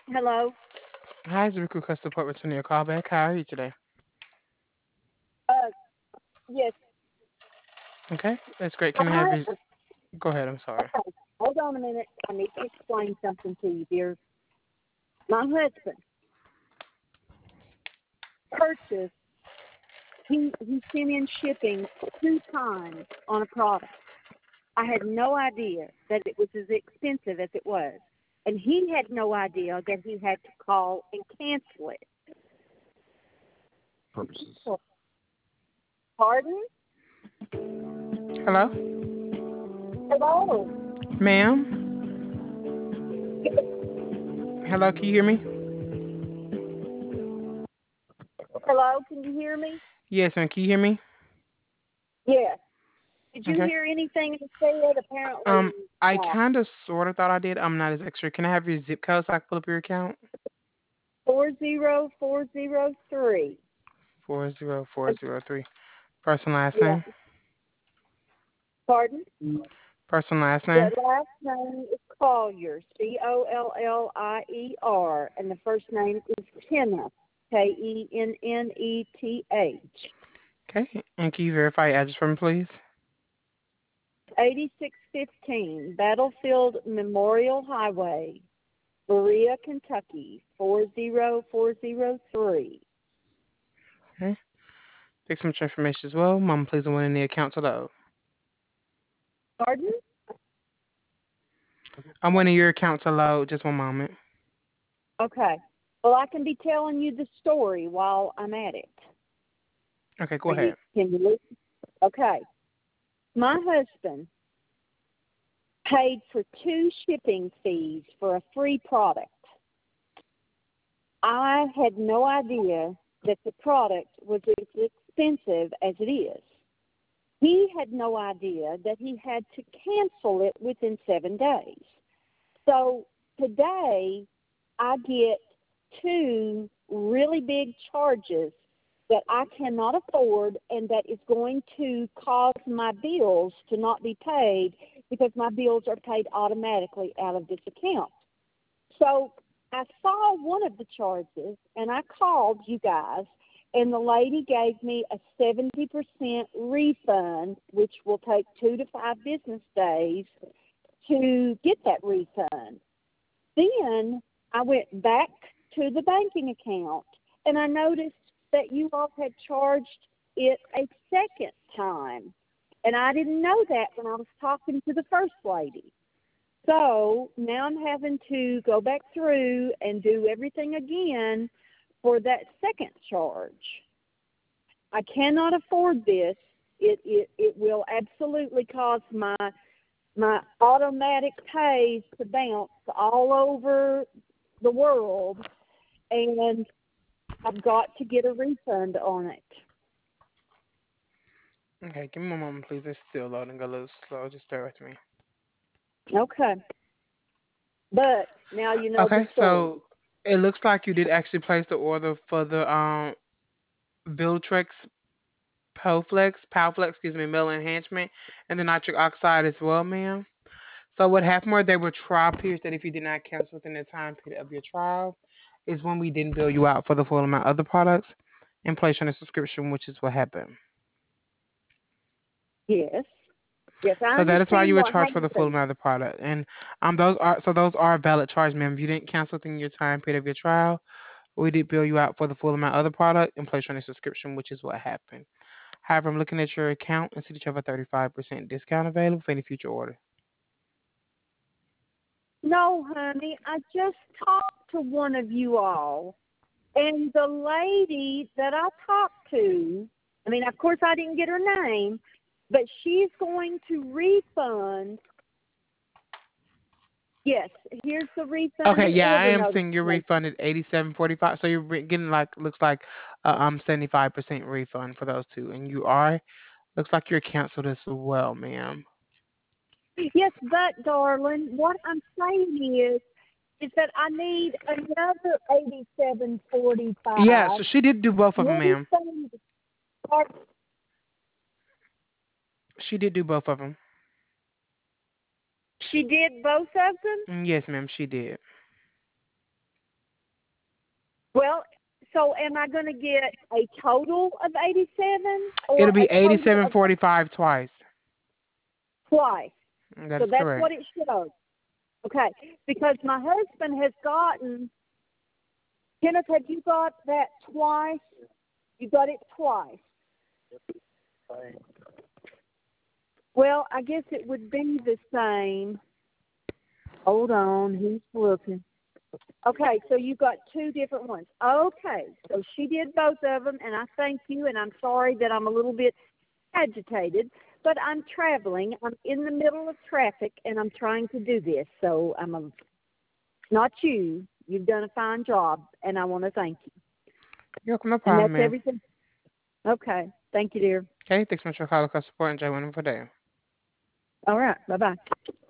Hello. Hi, it's Recruit Customer Support returning your call back. How are you today? Uh, yes. Okay, that's great. Can I have I your... Go ahead, I'm sorry. okay. Hold on a minute. I need to explain something to you, dear. My husband purchased. He sent in shipping 2 times on a product. I had no idea that it was as expensive as it was, and he had no idea that he had to call and cancel it. Purposes. Pardon? Hello? Hello. Ma'am? Hello, can you hear me? Hello. Can you hear me? Yes, ma'am, can you hear me? Yes. Did you Okay. hear anything I said? Apparently Um, I not. kind of sort of thought I did. I'm not as extra. Can I have your zip code so I can pull up your account? 40403. 40403. First and last Yeah. name? Pardon? First and last The name? last name is Collier, Collier, and the first name is Kenneth, Kenneth. Okay, and can you verify your address for me, please? 8615 Battlefield Memorial Highway, Berea, Kentucky, 40403. Okay. Take some information as well. Mom, please don't want any account to load. Pardon? I'm wanting your account to load. Just one moment. Okay. Well, I can be telling you the story while I'm at it. Okay, go Are you? ahead. Can you listen? Okay. My husband paid for 2 shipping fees for a free product. I had no idea that the product was as expensive as it is. He had no idea that he had to cancel it within 7 days. So today, I get 2 really big charges that I cannot afford and that is going to cause my bills to not be paid because my bills are paid automatically out of this account. So I saw one of the charges and I called you guys, and the lady gave me a 70% refund, which will take 2 to 5 business days to get that refund. Then I went back to the banking account and I noticed that you all had charged it a second time. And I didn't know that when I was talking to the first lady. So now I'm having to go back through and do everything again for that second charge. I cannot afford this. It will absolutely cause my automatic pays to bounce all over the world, and I've got to get a refund on it. Okay, give me one moment, please. It's still loading a little slow. Just bear with me. Okay, but now you know the Okay, story. so it looks like you did actually place the order for the Viltrex Powflex, excuse me, metal enhancement and the nitric oxide as well, ma'am. So what happened were there were trial periods that if you did not cancel within the time period of your trial, is when we didn't bill you out for the full amount of the products and place you on a subscription, which is what happened. Yes, yes, I So that is why understand you were what charged for the full happened. amount of the product. And those are valid charges, ma'am. If you didn't cancel within your time period of your trial, we did bill you out for the full amount of the product and place you on a subscription, which is what happened. However, I'm looking at your account and see that you have a 35% discount available for any future order. No, honey, I just talked to one of you all, and the lady that I talked to, I mean, of course, I didn't get her name, but she's going to refund. Yes, here's the refund Okay, and yeah, I order am seeing you're notification. refunded 87.45. So you're getting like looks like 75% refund for those two, and you are looks like you're canceled as well, ma'am. Yes, but darling, what I'm saying is that I need another 87.45. Yeah, so she did do both of them, ma'am. Refund. Or She did do both of them. she did both of them. Yes, ma'am, she did. Well, so am I going to get a total of 87 or It'll be a total of 87.45 twice. twice? That So is that's correct. what it shows. Okay, because my husband has gotten, Kenneth, have you got that twice? You got it twice. Well, I guess it would be the same. Hold on, he's looking. Okay, so you got two different ones. Okay, so she did both of them, and I thank you, and I'm sorry that I'm a little bit agitated, but I'm traveling. I'm in the middle of traffic, and I'm trying to do this, so not you. You've done a fine job, and I want to thank you. You're welcome, no And problem, that's man. everything. Okay, thank you, dear. Okay, thanks so much for calling customer support. Enjoy a wonderful day. All right, bye-bye.